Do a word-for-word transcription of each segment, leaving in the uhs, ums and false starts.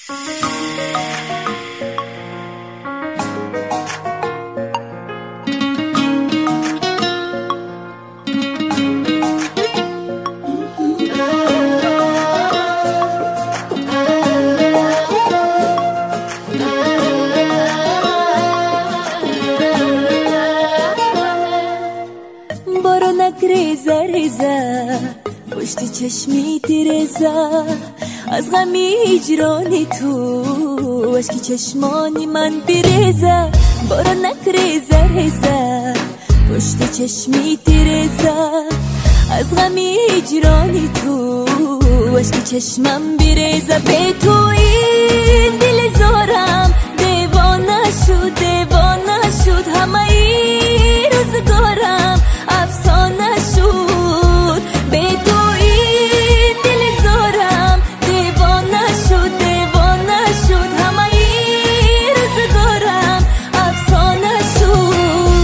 بارونک ریزه ریزه پشت چشمی تیرزه از غمی هجرانی تو اشکی چشمانی من بریزه بارونک ریزه ریزه پشت چشمی تیرزه از غمی هجرانی تو اشکی چشمم بریزه به تو این دل زارم دیوانه شد دیوانه شد همه این روزگارم افسانه شد به تو این دل زارم دیوانه شد دیوانه شد همه این روزگارم افسانه شد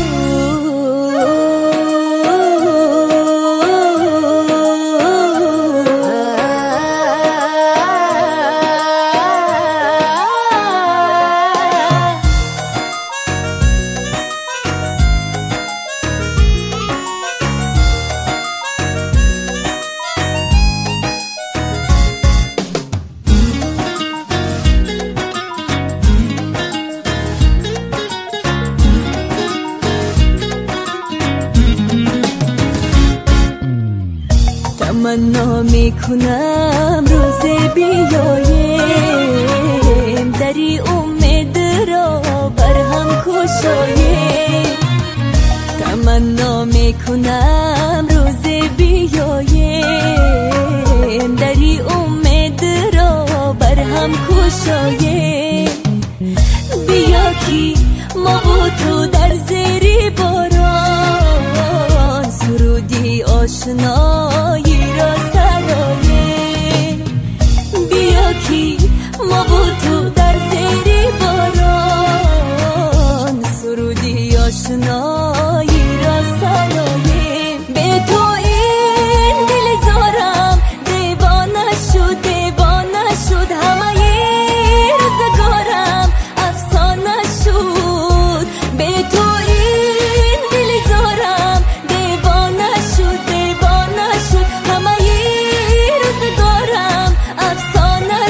تمنا میکنم روز بیایم دری امید را بر هم کشایم تمنا میکنم روز بیایم دری امید را بر هم کشایم بیا کی ما و تو در زیر باران سرودی آشنایی را سرایم بیا کی ما و تو در زیر باران سرودی آشنایی را سرایم به تو این دل زارم دیوانه شد دیوانه شد همه روزگارم افسانه شد به تو این دل زارم دیوانه شد دیوانه شد همه روزگارم افسانه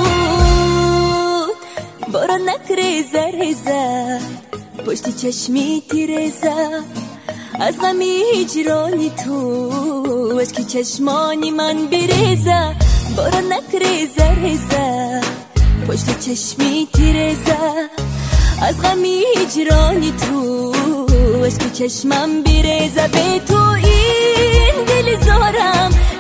شد بارونک ریزه ریزه پشت چشمی تیرزه از غمی هجرانی تو اشکی چشمانی من بریزه بارونک ریزه ریزه پشت چشمی تیرزه از غمی هجرانی تو اشکی چشمم بریزه به تو این دل زارم